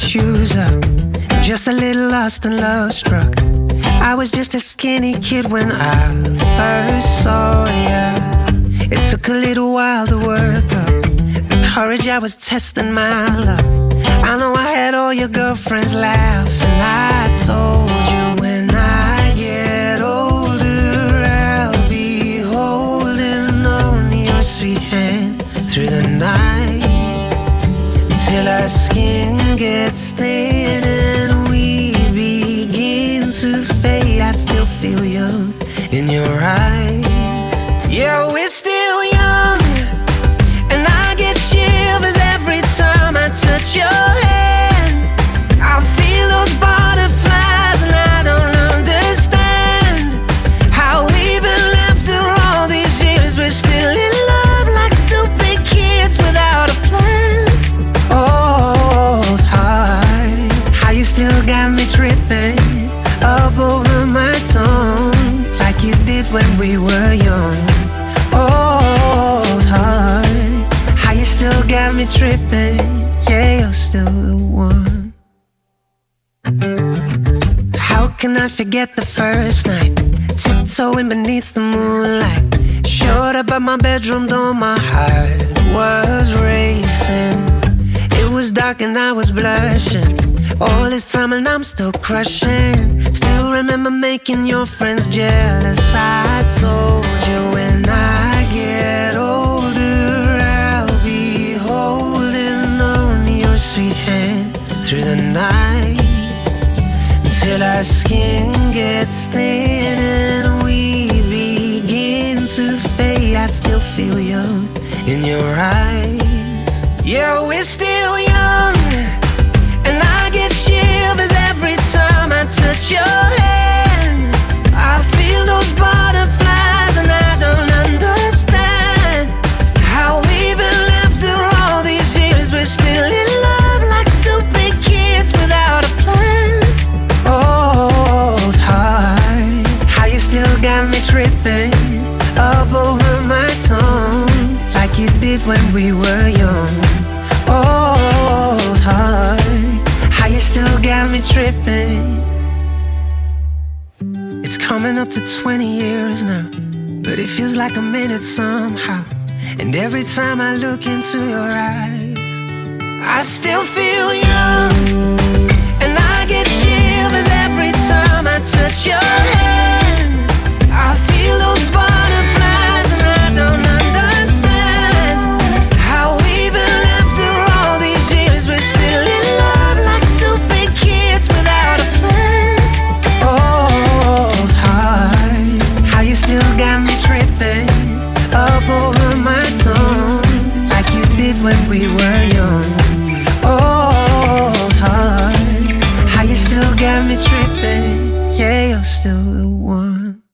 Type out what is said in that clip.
shoes up, just a little lost and love struck. I was just a skinny kid when I first saw ya. It took a little while to work up the courage, I was testing my luck. I know I had all your girlfriends laughing. I told you when I get older I'll be holding on to your sweet hand through the night, till our skin gets thin and we begin to fade. I still feel young in your eyes. Yeah, we're still young, and I get shivers every time I touch your hand. I feel those butterflies and I don't understand how we've been left through all these years. We're still in love like stupid kids without a plan. Old heart, how you still got me tripping up over my tongue like you did when we were young. Old heart, how you still got me tripping. Yeah, you're still the one. How can I forget the first night, tiptoeing beneath the moonlight? Showed up at my bedroom door, my heart was racing. It was dark and I was blushing. All this time and I'm still crushing. Still remember making your friends jealous. I told you when I get older I'll be holding on to your sweet hand through the night, till our skin gets thin and we begin to fade. I still feel young in your eyes. Yeah, we're still young, and I get shivers every time I touch your hand. I feel those butterflies and I don't understand how we've been left through all these years. We're still in love like stupid kids without a plan. Old heart, how you still got me tripping up over my tongue like you did when we were young. Old heart, how you still got me tripping. It's coming up to 20 years now, but it feels like a minute somehow. And every time I look into your eyes, I still feel young, and I get shivers every time I touch your hand. I feel those butterflies and I don't understand how we've been left through all these years. We're still in love like stupid kids without a plan. Old heart, how you still got me tripping up over my tongue like you did when we were young. Old heart, how you still got me tripping. Yeah, you're still the